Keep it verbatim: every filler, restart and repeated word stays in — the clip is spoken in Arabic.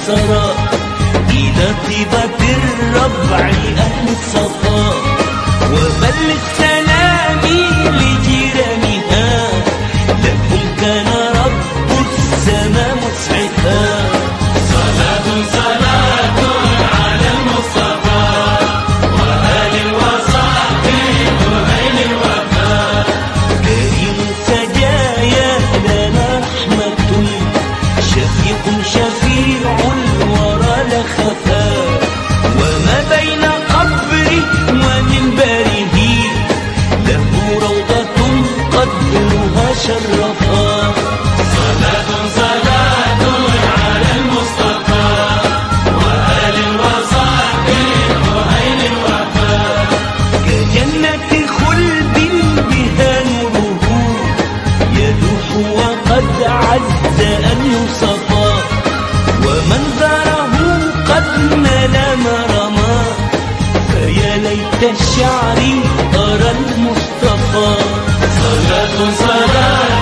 سرى إلى طيبة الربع أهل الصفا، وبلغ سلامي لجيرانها، لكم كان رب السماء مسعفا. صلاة صلاة على المصطفى وآل وصحبه أهل الوفاء. كريم سجايا لنا رحمة، شفيق شفيع الورى لا خفا، وما بين قبري ومنبره له روضة قدرها شرفا. صلاة صلاة على المصطفى وآل وصحبه أهل الوفاء. كجنة خلد بها نوره يلوح وقد عز أن يوصفا، ومنظره قد نال مرما، فيا ليت الشعر أرى المصطفى. صلاة صلاة